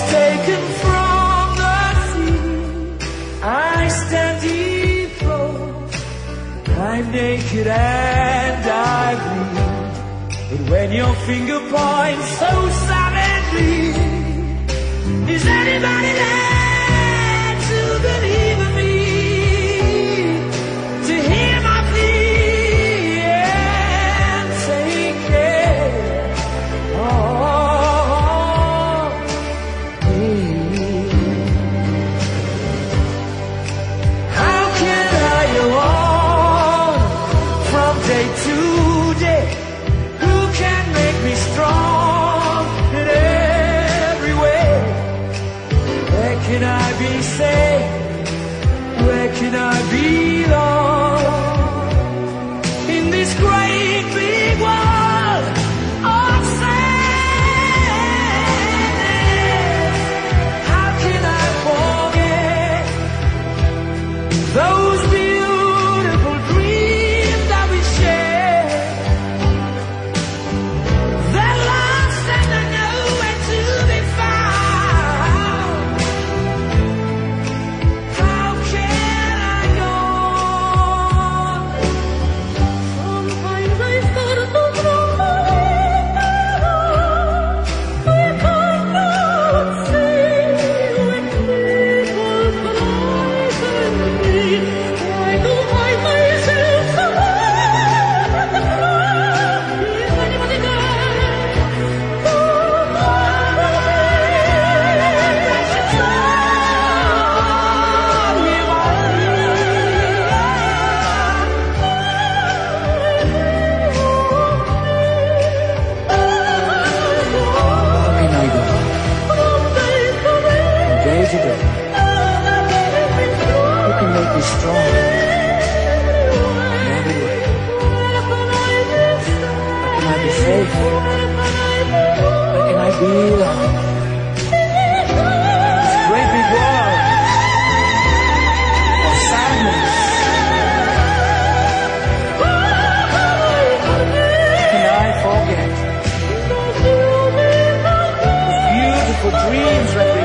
taken from the sea. I stand defrozen, I'm naked and I bleed. But when your finger points so savagely, is anybody there to believe in me? To hear my plea and take care of me? How can I go on from day to day? Who can make me strong in every way? Where can I be safe? Where can I belong? In this great big world of sadness, how can I forget those beautiful dreams that we shared? They're lost and they're nowhere to be found. How can I go on from highways that are so we cannot see when people collide with me? Why do I myself survive at the crowd? Is anybody there? Oh, day to day, who can make me strong in every way? Where can I be safe? Where can I belong? This great big world of sadness. Can I forget those beautiful dreams that we